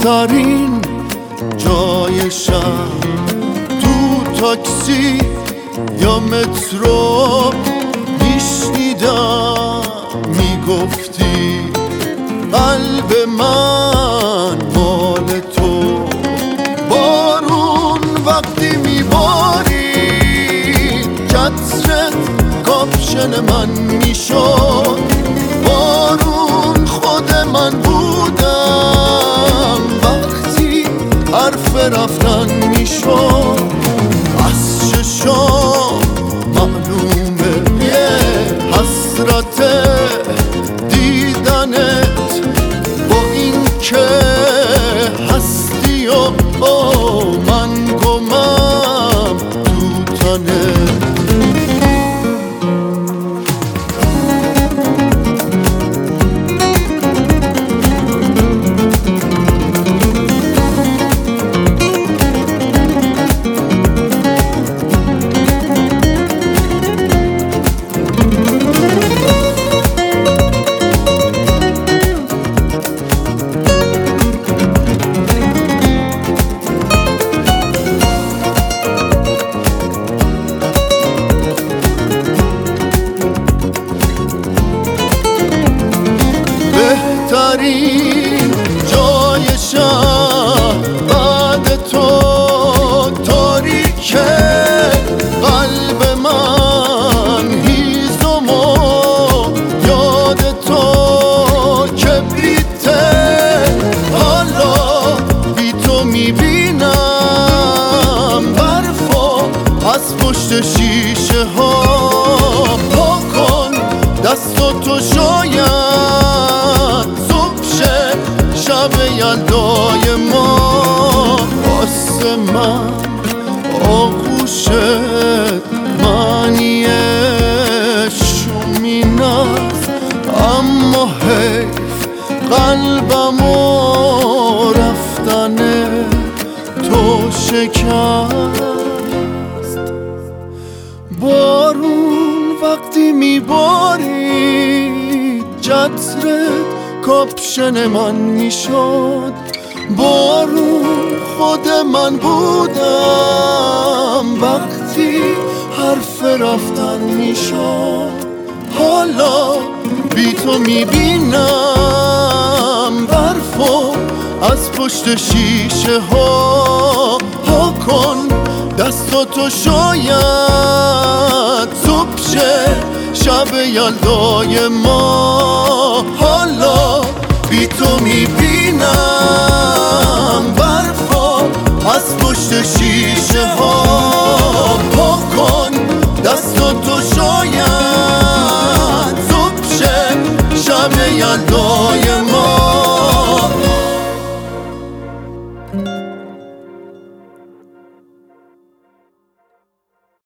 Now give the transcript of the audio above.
بهترین جای شب تو تاکسی یا مترو میشنیدم میگفتی قلب من مال تو. بارون وقتی میباری چترت کاپشن من میشد. بارون خود من بودم وقتی حرف رفتن میشد. از چشام معلومه یه حسرت دیدنت با این که هستی و من گمم تو تنت. بهترین جای شهر بعد تو تاریکه. قلب من هیزم و یاد تو کبریته. حالا بی تو میبینم برفا از پشت شیشه ها. پا کن دستاتو شاید شب یلدای ما واسه من آغوشت معنی شومین است. اما حیف قلبمو رفتن تو شکست. بارون وقتی میبارید چترت کاپشن من میشد. بارون خود من بودم وقتی حرف رفتن میشد. حالا بی تو میبینم برفو از پشت شیشه ها. ها کن دستاتو شاید صبح شه شب یلدای ما. حالا بی تو میبینم برفا از پشت شیشه ها. پا کن دستاتو شاید صبح شه شب یلدای ما.